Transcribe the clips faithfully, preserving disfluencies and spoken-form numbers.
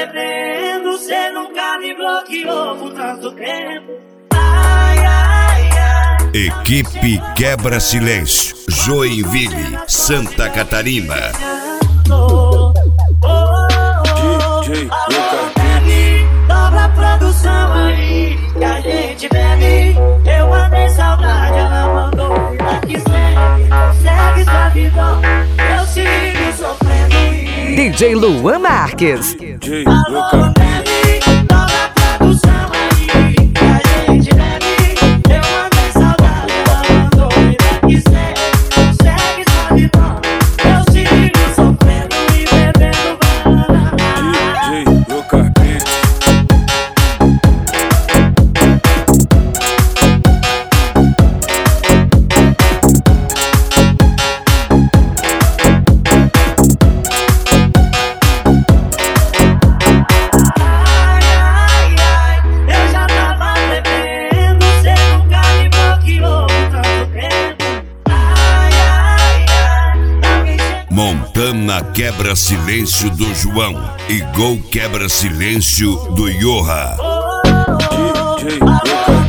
bebendo, cê nunca me bloqueou por tanto tempo. Ai, ai, ai. Equipe Quebra Silêncio, Joinville, Santa Catarina. Oh, oh, oh, D J Lucas, dobra a produção aí que a gente bebe. Eu mandei saudade, ela mandou vida que segue. Segue sua vida, eu sigo sofrendo e... D J Luan Marques. D J Lucas, dobra a produção aí que a gente bebe. Eu mandei saudade, ela mandou vida que segue. Segue sua vida, eu sigo sofrendo e bebendo banana. D J Lucas. Montana Quebra Silêncio do João e Gol Quebra Silêncio do Yoha. D J Lucas.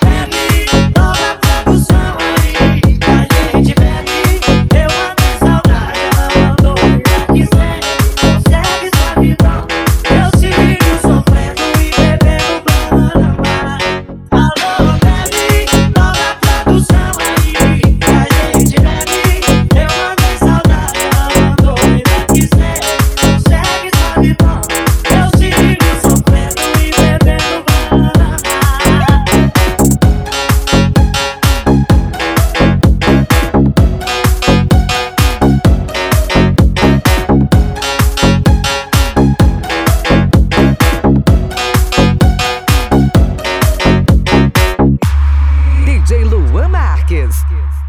D J Luan Marques.